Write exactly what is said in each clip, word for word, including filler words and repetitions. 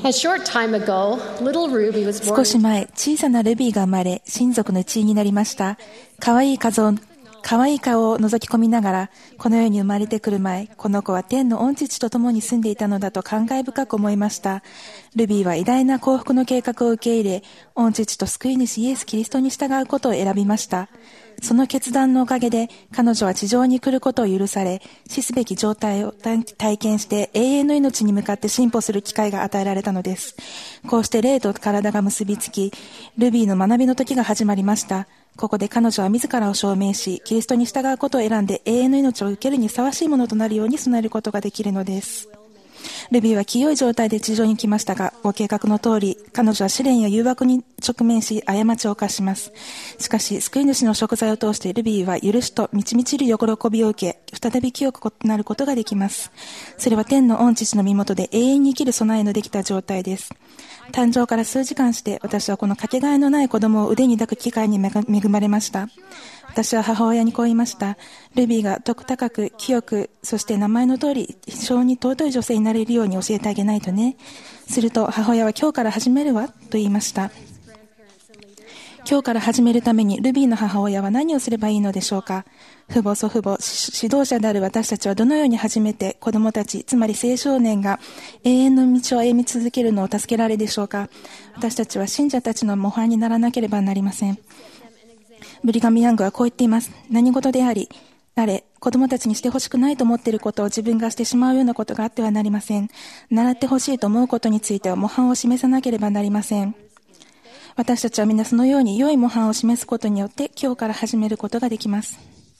A short time ago, little Ruby was born. 少し前、小さなルビーが生まれ、親族の一員になりました。可愛い顔を、可愛い顔を覗き込みながら、この世に生まれてくる前、この子は天の御父と共に住んでいたのだと感慨深く思いました。ルビーは偉大な幸福の計画を受け入れ、御父と救い主イエス・キリストに従うことを選びました。その決断のおかげで、彼女は地上に来ることを許され、死すべき状態を体験して永遠の命に向かって進歩する機会が与えられたのです。こうして霊と体が結びつき、ルビーの学びの時が始まりました。ここで彼女は自らを証明し、キリストに従うことを選んで永遠の命を受けるにふさわしいものとなるように備えることができるのです。ルビーは清い状態で地上に来ましたが、ご計画の通り、彼女は試練や誘惑に直面し、過ちを犯します。しかし、救い主の贖罪を通してルビーは許しと満ち満ちる喜びを受け、再び清くなることができます。それは天の御父の身元で永遠に生きる備えのできた状態です。誕生から数時間して、私はこのかけがえのない子供を腕に抱く機会に恵まれました。私は母親にこう言いました。ルビーが徳高く、清く、そして名前の通り、非常に尊い女性になれるように教えてあげないとね。すると母親は今日から始めるわ、と言いました。今日から始めるためにルビーの母親は何をすればいいのでしょうか。父母、祖父母、指導者である私たちはどのように始めて子供たち、つまり青少年が永遠の道を歩み続けるのを助けられるでしょうか。私たちは信者たちの模範にならなければなりません。ブリガム・ヤングはこう言っています。何事であり、あれ、子供たちにしてほしくないと思っていることを自分がしてしまうようなことがあってはなりません。習ってほしいと思うことについては模範を示さなければなりません。私たちはみんなそのように良い模範を示すことによって今日から始めることができます。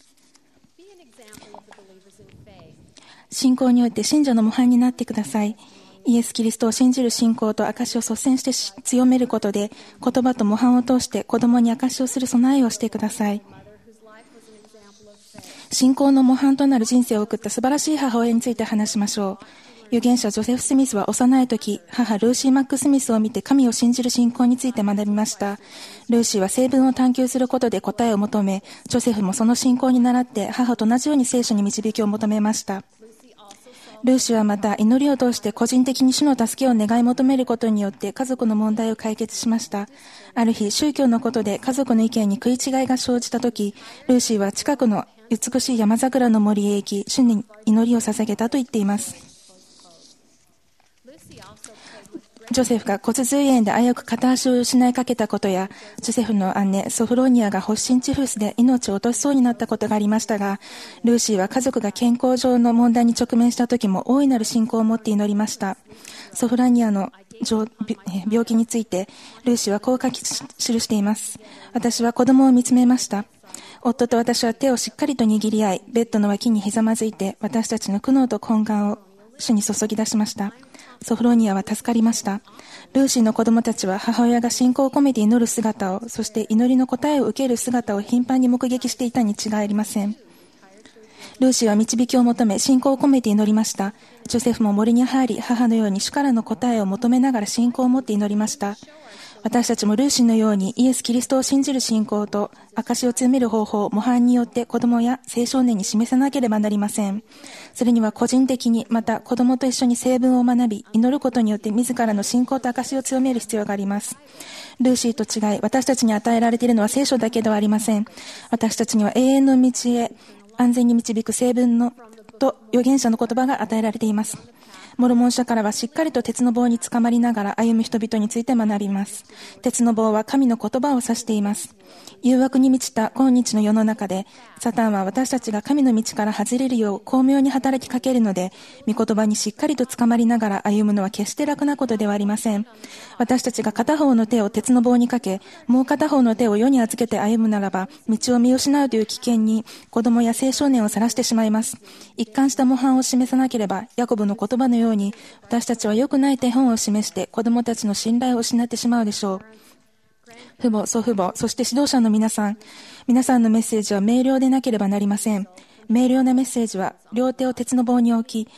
信仰において信者の模範になってください。イエス・キリストを信じる信仰と証を率先して強めることで、言葉と模範を通して子供に証をする備えをしてください。信仰の模範となる人生を送った素晴らしい母親について話しましょう。預言者ジョセフ・スミスは幼い時、母ルーシー・マック・スミスを見て神を信じる信仰について学びました。ルーシーは聖文を探求することで答えを求め、ジョセフもその信仰に倣って母と同じように聖書に導きを求めました。ルーシーはまた祈りを通して個人的に主の助けを願い求めることによって家族の問題を解決しました。ある日、宗教のことで家族の意見に食い違いが生じたとき、ルーシーは近くの美しい山桜の森へ行き、主に祈りを捧げたと言っています。ジョセフが骨髄炎で危うく片足を失いかけたことや、ジョセフの姉ソフロニアが発疹チフスで命を落としそうになったことがありましたが、ルーシーは家族が健康上の問題に直面した時も大いなる信仰を持って祈りました。ソフロニアの病気についてルーシーはこう書き記しています。私は子供を見つめました。夫と私は手をしっかりと握り合い、ベッドの脇にひざまずいて私たちの苦悩と懇願を主に注ぎ出しました。ソフロニアは助かりました。ルーシーの子供たちは母親が信仰を込めて祈る姿を、そして祈りの答えを受ける姿を頻繁に目撃していたに違いありません。ルーシーは導きを求め信仰を込めて祈りました。ジョセフも森に入り、母のように主からの答えを求めながら信仰を持って祈りました。私たちもルーシーのようにイエス・キリストを信じる信仰と証を強める方法を模範によって子供や青少年に示さなければなりません。それには個人的にまた子供と一緒に聖文を学び、祈ることによって自らの信仰と証を強める必要があります。ルーシーと違い、私たちに与えられているのは聖書だけではありません。私たちには永遠の道へ安全に導く聖文のと預言者の言葉が与えられています。モルモン社からはしっかりと鉄の棒につかまりながら歩む人々について学びます。鉄の棒は神の言葉を指しています。誘惑に満ちた今日の世の中で、サタンは私たちが神の道から外れるよう巧妙に働きかけるので、御言葉にしっかりとつかまりながら歩むのは決して楽なことではありません。私たちが片方の手を鉄の棒にかけ、もう片方の手を世に預けて歩むならば、道を見失うという危険に子供や青少年をさらしてしまいます。一貫した模範を示さなければ、ヤコブの言葉のように、私たちは良くない手本を示して子供たちの信頼を失ってしまうでしょう。父母、祖父母、そして指導者の皆さん、皆さんのメッセージは明瞭でなければなりません。明瞭なメッセージは両手を鉄の棒に置き、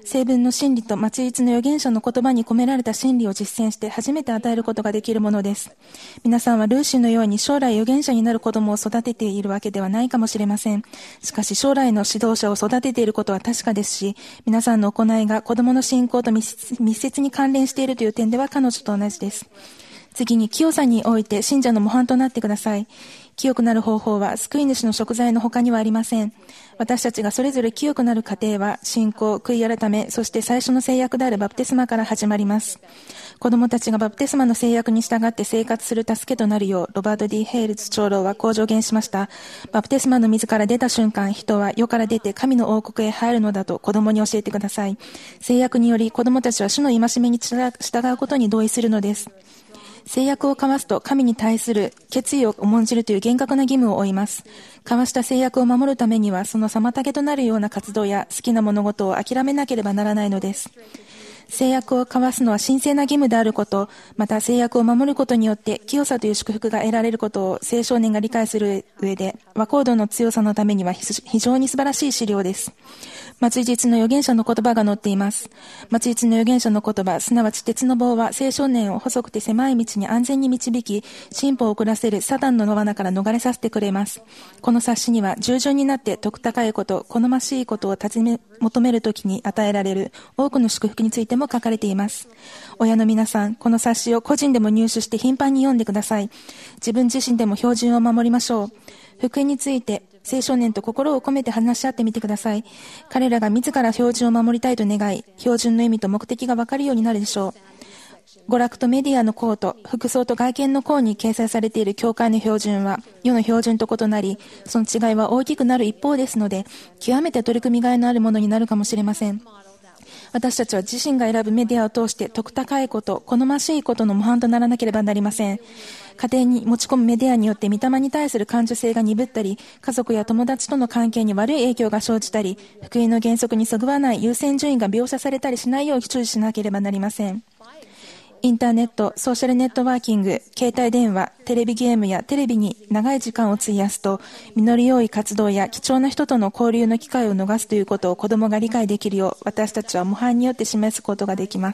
聖文の真理と末日の預言者の言葉に込められた真理を実践して初めて与えることができるものです。皆さんはルーシーのように将来預言者になる子供を育てているわけではないかもしれません。しかし将来の指導者を育てていることは確かですし、皆さんの行いが子供の信仰と密接に関連しているという点では彼女と同じです。次に清さにおいて信者の模範となってください。清くなる方法は救い主の贖罪の他にはありません。私たちがそれぞれ清くなる過程は信仰、悔い改め、そして最初の制約であるバプテスマから始まります。子供たちがバプテスマの制約に従って生活する助けとなるよう、ロバート・ディ・ヘイルズ長老はこう助言しました。バプテスマの水から出た瞬間、人は世から出て神の王国へ入るのだと子供に教えてください。制約により子供たちは主の戒めに従うことに同意するのです。制約を交わすと神に対する決意を重んじるという厳格な義務を負います。交わした制約を守るためにはその妨げとなるような活動や好きな物事を諦めなければならないのです。制約を交わすのは神聖な義務であること、また制約を守ることによって清さという祝福が得られることを青少年が理解する上で、和光度の強さのためには非常に素晴らしい資料です。末日の預言者の言葉が載っています。末日の預言者の言葉、すなわち鉄の棒は青少年を細くて狭い道に安全に導き、進歩を遅らせるサタンの罠から逃れさせてくれます。この冊子には従順になって徳高いこと、好ましいことを尋ね求めるときに与えられる多くの祝福についても書かれています。親の皆さん、この冊子を個人でも入手して頻繁に読んでください。自分自身でも標準を守りましょう。福音について青少年と心を込めて話し合ってみてください。彼らが自ら標準を守りたいと願い、標準の意味と目的が分かるようになるでしょう。娯楽とメディアのコート、服装と外見の項に掲載されている教会の標準は世の標準と異なり、その違いは大きくなる一方ですので、極めて取り組みがいのあるものになるかもしれません。私たちは自身が選ぶメディアを通して徳高いこと、好ましいことの模範とならなければなりません。家庭に持ち込むメディアによって御霊に対する感受性が鈍ったり、家族や友達との関係に悪い影響が生じたり、福音の原則にそぐわない優先順位が描写されたりしないよう注意しなければなりません。インターネット、ソーシャルネットワーキング、携帯電話、テレビゲームやテレビに長い時間を費やすと、実り良い活動や貴重な人との交流の機会を逃すということを子供が理解できるよう、私たちは模範によって示すことができます。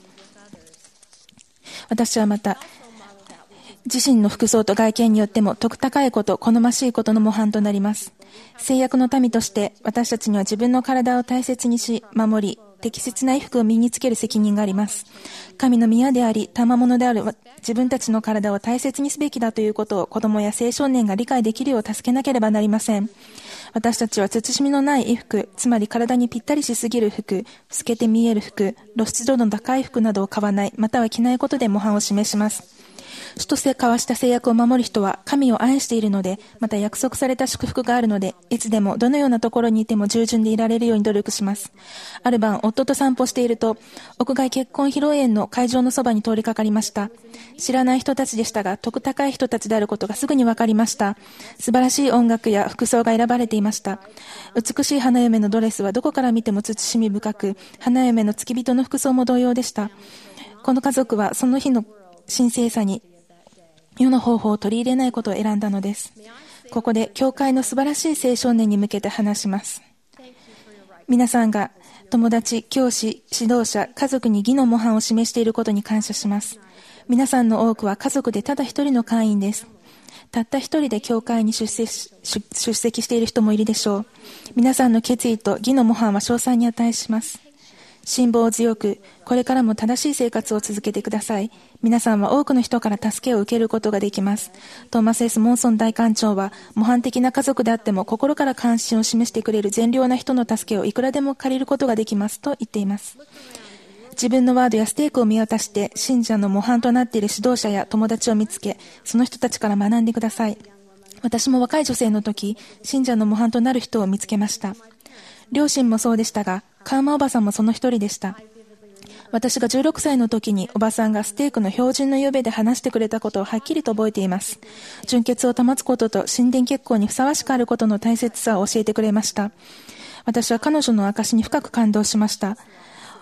私はまた、自身の服装と外見によっても徳高いこと、好ましいことの模範となります。制約の民として私たちには自分の体を大切にし、守り、適切な衣服を身につける責任があります。神の宮であり、賜物である自分たちの体を大切にすべきだということを子供や青少年が理解できるよう助けなければなりません。私たちは慎みのない衣服、つまり体にぴったりしすぎる服、透けて見える服、露出度の高い服などを買わない、または着ないことで模範を示します。主と交わした制約を守る人は神を愛しているので、また約束された祝福があるので、いつでもどのようなところにいても従順でいられるように努力します。ある晩、夫と散歩していると、屋外結婚披露宴の会場のそばに通りかかりました。知らない人たちでしたが、徳高い人たちであることがすぐにわかりました。素晴らしい音楽や服装が選ばれていました。美しい花嫁のドレスはどこから見ても慎み深く、花嫁の付き人の服装も同様でした。この家族はその日の神聖さに世の方法を取り入れないことを選んだのです。ここで教会の素晴らしい青少年に向けて話します。皆さんが友達、教師、指導者、家族に義の模範を示していることに感謝します。皆さんの多くは家族でただ一人の会員です。たった一人で教会に出席し、出席している人もいるでしょう。皆さんの決意と義の模範は称賛に値します。辛抱強く、これからも正しい生活を続けてください。皆さんは多くの人から助けを受けることができます。トーマス・エス・モンソン大官長は、模範的な家族であっても心から関心を示してくれる善良な人の助けをいくらでも借りることができますと言っています。自分のワードやステークを見渡して、信者の模範となっている指導者や友達を見つけ、その人たちから学んでください。私も若い女性の時、信者の模範となる人を見つけました。両親もそうでしたが、カーマおばさんもその一人でした。私がじゅうろくさいの時におばさんがステークの標準のゆべで話してくれたことをはっきりと覚えています。純潔を保つことと神殿結婚にふさわしくあることの大切さを教えてくれました。私は彼女の証に深く感動しました。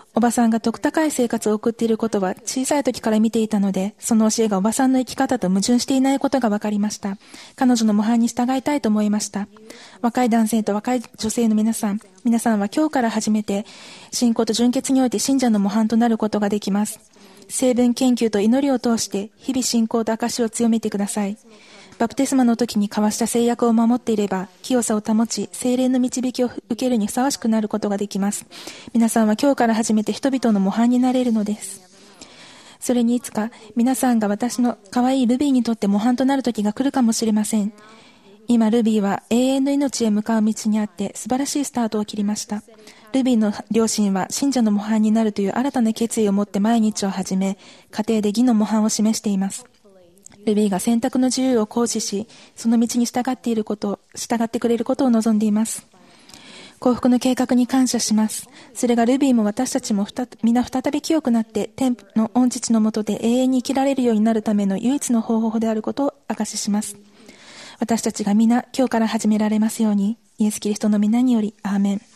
おばさんが徳高い生活を送っていることは小さい時から見ていたので、その教えがおばさんの生き方と矛盾していないことが分かりました。彼女の模範に従いたいと思いました。若い男性と若い女性の皆さん、皆さんは今日から始めて、信仰と純潔において信者の模範となることができます。成分研究と祈りを通して、日々信仰と証を強めてください。バプテスマの時に交わした誓約を守っていれば、清さを保ち、聖霊の導きを受けるにふさわしくなることができます。皆さんは今日から始めて人々の模範になれるのです。それにいつか皆さんが私の可愛いルビーにとって模範となる時が来るかもしれません。今ルビーは永遠の命へ向かう道にあって素晴らしいスタートを切りました。ルビーの両親は信者の模範になるという新たな決意を持って毎日を始め、家庭で義の模範を示しています。ルビーが選択の自由を行使し、その道に従っていること、従ってくれることを望んでいます。幸福の計画に感謝します。それがルビーも私たちも皆再び清くなって、天の御父の下で永遠に生きられるようになるための唯一の方法であることを証しします。私たちが皆今日から始められますように、イエス・キリストの皆により、アーメン。